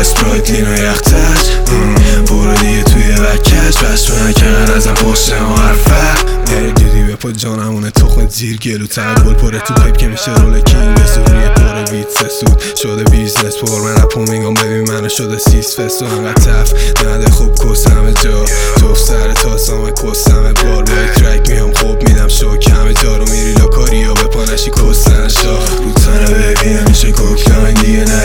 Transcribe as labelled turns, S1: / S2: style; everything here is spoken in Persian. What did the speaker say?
S1: اسپرایت لین و یختش برو دیگه توی وکش بس تو نکن ازم پشت ما حرفه دیدی به پا جانمونه تخمت زیر گلو تقبل پره تو پیپ که میشه رول کینگ سوریه پاره بیت سود شده بیزنس پر من رپو میگم ببین منو شده سیس فست و انقدر تف نده خوب کس همه جا توف سر تاسامه کس همه بار بای ترک میام خوب میدم شوک همه جا رو میری لاکاری یا به پانشی کسن شا رو تنه ببینم میشه کوک لاین دیگه نه